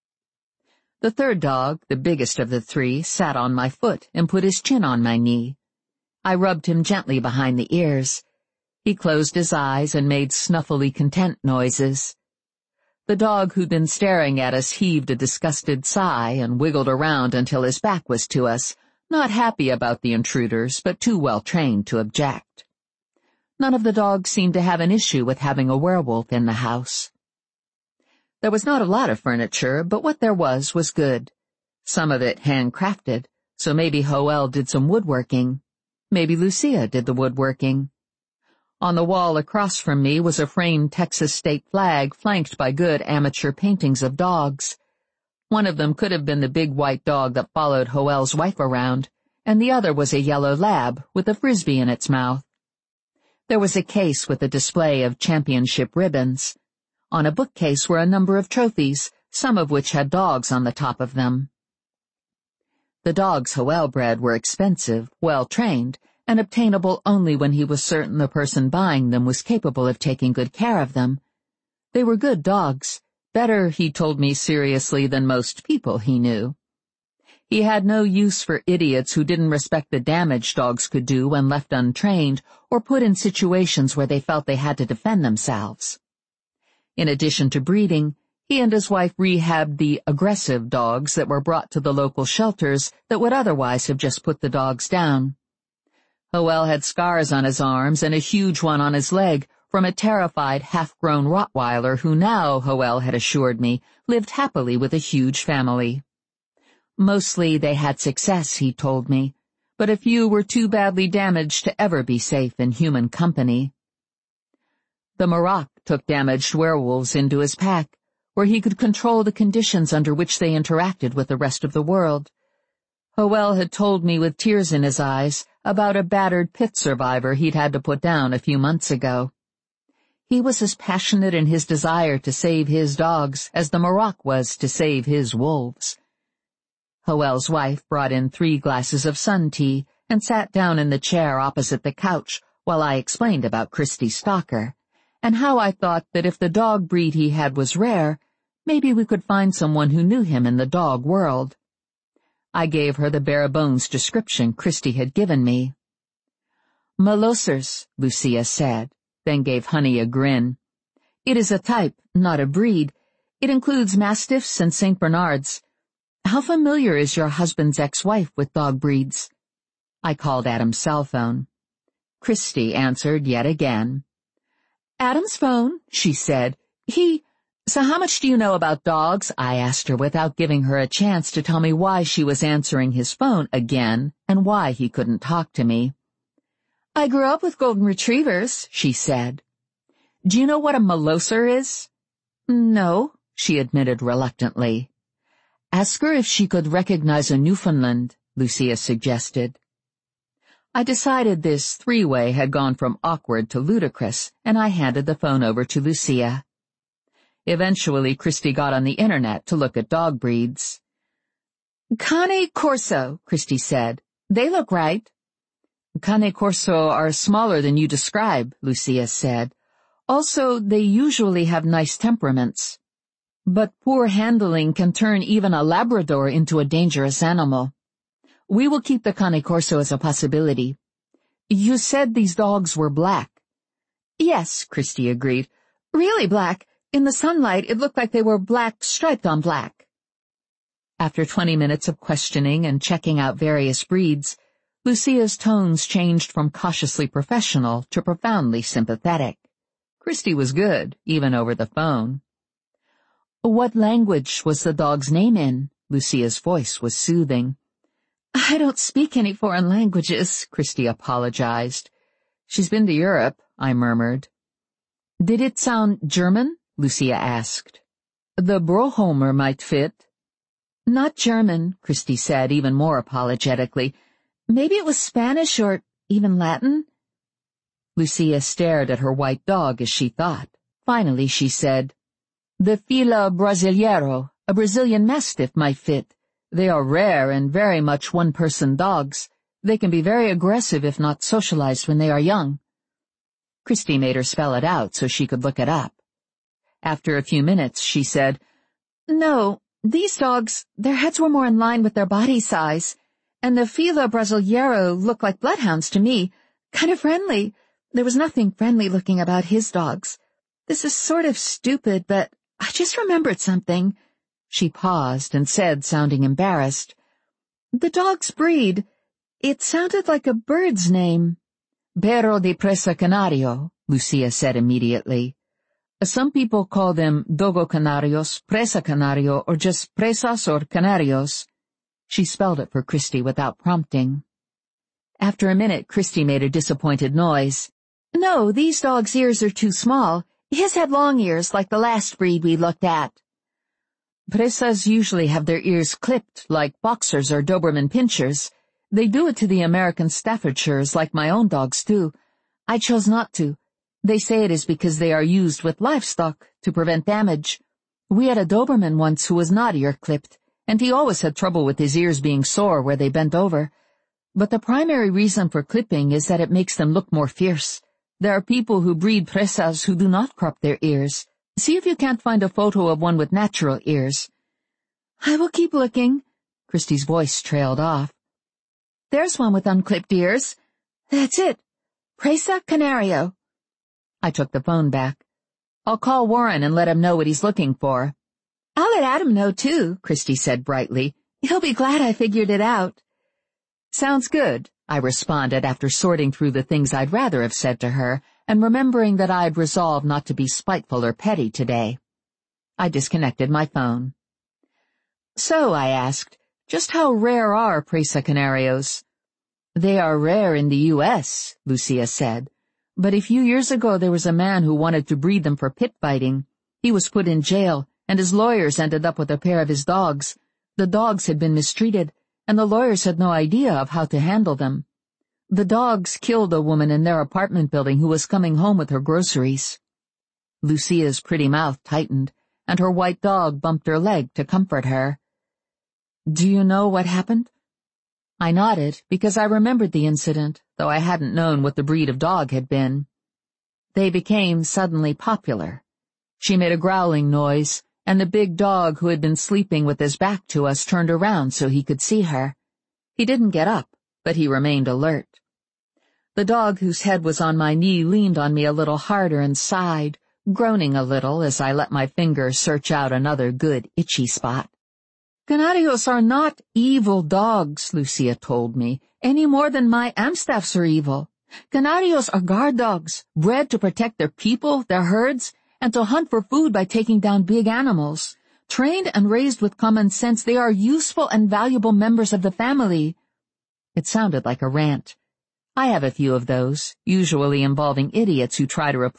The third dog, the biggest of the three, sat on my foot and put his chin on my knee. I rubbed him gently behind the ears. He closed his eyes and made snuffly content noises. The dog who'd been staring at us heaved a disgusted sigh and wiggled around until his back was to us, not happy about the intruders, but too well trained to object. None of the dogs seemed to have an issue with having a werewolf in the house. There was not a lot of furniture, but what there was was good. Some of it handcrafted, so maybe Joel did some woodworking. Maybe Lucia did the woodworking. On the wall across from me was a framed Texas state flag flanked by good amateur paintings of dogs. One of them could have been the big white dog that followed Joel's wife around, and the other was a yellow lab with a frisbee in its mouth. There was a case with a display of championship ribbons. On a bookcase were a number of trophies, some of which had dogs on the top of them. The dogs Joel bred were expensive, well-trained, and obtainable only when he was certain the person buying them was capable of taking good care of them. They were good dogs, better, he told me seriously, than most people he knew. He had no use for idiots who didn't respect the damage dogs could do when left untrained or put in situations where they felt they had to defend themselves. In addition to breeding, he and his wife rehabbed the aggressive dogs that were brought to the local shelters that would otherwise have just put the dogs down. Joel had scars on his arms and a huge one on his leg from a terrified half-grown Rottweiler who now, Joel had assured me, lived happily with a huge family. Mostly they had success, he told me, but a few were too badly damaged to ever be safe in human company. The Maroc took damaged werewolves into his pack, where he could control the conditions under which they interacted with the rest of the world. Joel had told me with tears in his eyes about a battered pit survivor he'd had to put down a few months ago. He was as passionate in his desire to save his dogs as the Maroc was to save his wolves. Joel's wife brought in three glasses of sun tea and sat down in the chair opposite the couch while I explained about Christy Stalker, and how I thought that if the dog breed he had was rare, maybe we could find someone who knew him in the dog world. I gave her the bare-bones description Christy had given me. Malossers, Lucia said, then gave Honey a grin. It is a type, not a breed. It includes Mastiffs and Saint Bernards. How familiar is your husband's ex-wife with dog breeds? I called Adam's cell phone. Christy answered yet again. Adam's phone, she said. He... So how much do you know about dogs? I asked her without giving her a chance to tell me why she was answering his phone again and why he couldn't talk to me. I grew up with golden retrievers, she said. Do you know what a Molosser is? No, she admitted reluctantly. Ask her if she could recognize a Newfoundland, Lucia suggested. I decided this three-way had gone from awkward to ludicrous, and I handed the phone over to Lucia. Eventually, Christy got on the internet to look at dog breeds. Cane Corso, Christy said. They look right. Cane Corso are smaller than you describe, Lucia said. Also, they usually have nice temperaments. But poor handling can turn even a Labrador into a dangerous animal. We will keep the Cane Corso as a possibility. You said these dogs were black. Yes, Christy agreed. Really black. In the sunlight, it looked like they were black striped on black. After twenty minutes of questioning and checking out various breeds, Lucia's tones changed from cautiously professional to profoundly sympathetic. Christy was good, even over the phone. What language was the dog's name in? Lucia's voice was soothing. I don't speak any foreign languages, Christy apologized. She's been to Europe, I murmured. Did it sound German? Lucia asked. The Broholmer might fit. Not German, Christy said, even more apologetically. Maybe it was Spanish or even Latin? Lucia stared at her white dog as she thought. Finally, she said, The Fila Brasileiro, a Brazilian Mastiff, might fit. They are rare and very much one-person dogs. They can be very aggressive if not socialized when they are young. Christy made her spell it out so she could look it up. After a few minutes, she said, No, these dogs, their heads were more in line with their body size, and the Fila Brasileiro looked like bloodhounds to me, kind of friendly. There was nothing friendly-looking about his dogs. This is sort of stupid, but I just remembered something. She paused and said, sounding embarrassed, The dog's breed, it sounded like a bird's name. Perro de Presa Canario, Lucia said immediately. Some people call them Dogo Canarios, Presa Canario, or just Presas or Canarios. She spelled it for Christy without prompting. After a minute, Christy made a disappointed noise. No, these dogs' ears are too small. His had long ears like the last breed we looked at. Presas usually have their ears clipped like boxers or Doberman pinschers. They do it to the American Staffordshires like my own dogs do. I chose not to. They say it is because they are used with livestock to prevent damage. We had a Doberman once who was not ear-clipped, and he always had trouble with his ears being sore where they bent over. But the primary reason for clipping is that it makes them look more fierce. There are people who breed Presas who do not crop their ears. See if you can't find a photo of one with natural ears. I will keep looking. Christy's voice trailed off. There's one with unclipped ears. That's it. Presa Canario. I took the phone back. I'll call Warren and let him know what he's looking for. I'll let Adam know, too, Christy said brightly. He'll be glad I figured it out. Sounds good, I responded after sorting through the things I'd rather have said to her and remembering that I'd resolved not to be spiteful or petty today. I disconnected my phone. So, I asked, just how rare are Presa Canarios? They are rare in the U S, Lucia said. But a few years ago there was a man who wanted to breed them for pit fighting. He was put in jail, and his lawyers ended up with a pair of his dogs. The dogs had been mistreated, and the lawyers had no idea of how to handle them. The dogs killed a woman in their apartment building who was coming home with her groceries. Lucia's pretty mouth tightened, and her white dog bumped her leg to comfort her. Do you know what happened? I nodded because I remembered the incident, though I hadn't known what the breed of dog had been. They became suddenly popular. She made a growling noise, and the big dog who had been sleeping with his back to us turned around so he could see her. He didn't get up, but he remained alert. The dog whose head was on my knee leaned on me a little harder and sighed, groaning a little as I let my fingers search out another good itchy spot. Canarios are not evil dogs, Lucia told me, any more than my Amstaffs are evil. Canarios are guard dogs, bred to protect their people, their herds, and to hunt for food by taking down big animals. Trained and raised with common sense, they are useful and valuable members of the family. It sounded like a rant. I have a few of those, usually involving idiots who try to replace